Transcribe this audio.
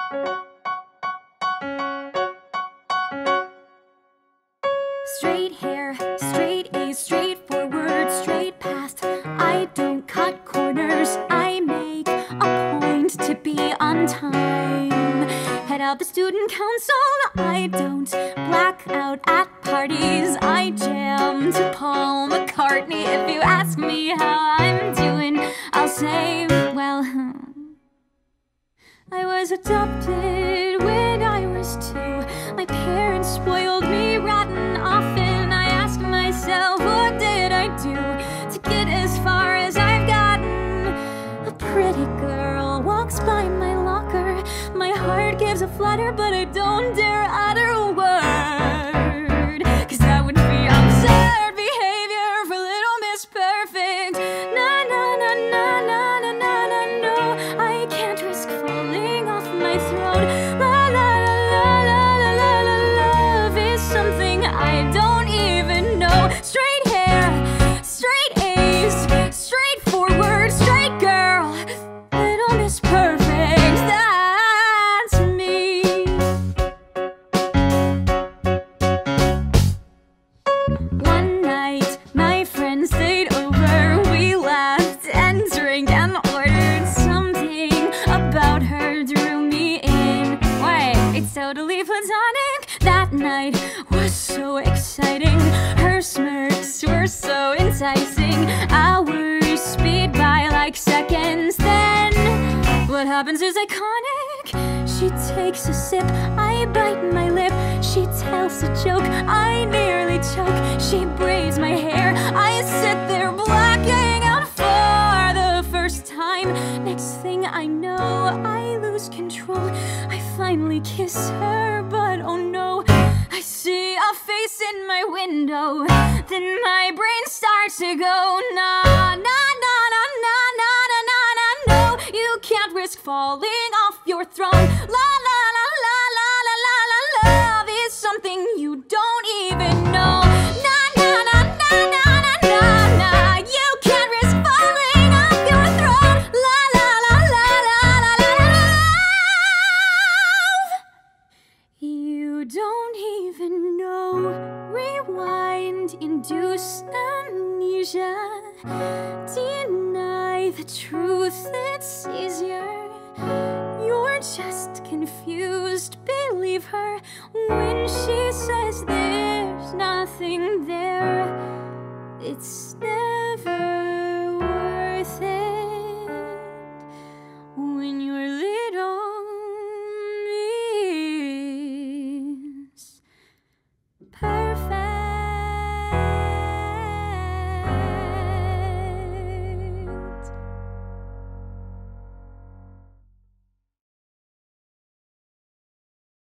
Straight hair, straight A's, straightforward, straight past. I don't cut corners, I make a point to be on time. Head out the student council, I don't black out at parties. I jam to Paul McCartney. If you ask me how I'm doing, I'll say, well, I was adopted when I was 2. My parents spoiled me rotten often. I ask myself, what did I do to get as far as I've gotten? A pretty girl walks by my locker. My heart gives a flutter, but I don't dare utter a word, 'cause that would be absurd behavior for Little Miss Perfect. Na na na na na na na na, no, I can't risk falling off my throne. La la la la la la la, love is something I don't even know. Straight hair, straight A's, straightforward, straight girl, Little Miss Perfect, that's me. One night, my friends stayed over. We laughed and drank and ordered. Something about her drew me in. Wait, it's totally platonic. That night was so exciting. Her smirks were so enticing. Hours speed by like seconds. Then what happens is iconic. She takes a sip, I bite my lip. She tells a joke, I nearly choke. She braids my hair, I sit there blacking out for the first time. Next thing I know, I lose control. I finally kiss her, but oh no, I see a face in my window. Then my brain starts to go, nah, nah, nah, nah, nah, nah, nah, nah, nah, no. You can't risk falling off your throne. La, la, la, la, la, la, la, la, love is something you don't even know. Nah, nah, nah, nah, nah, nah, nah, nah. You can't risk falling off your throne. La, la, la, la, la, la, la, la, love you don't even know. Rewind, induce amnesia. Deny the truth, it's easier. You're just confused, believe her when she says there's nothing there. It's never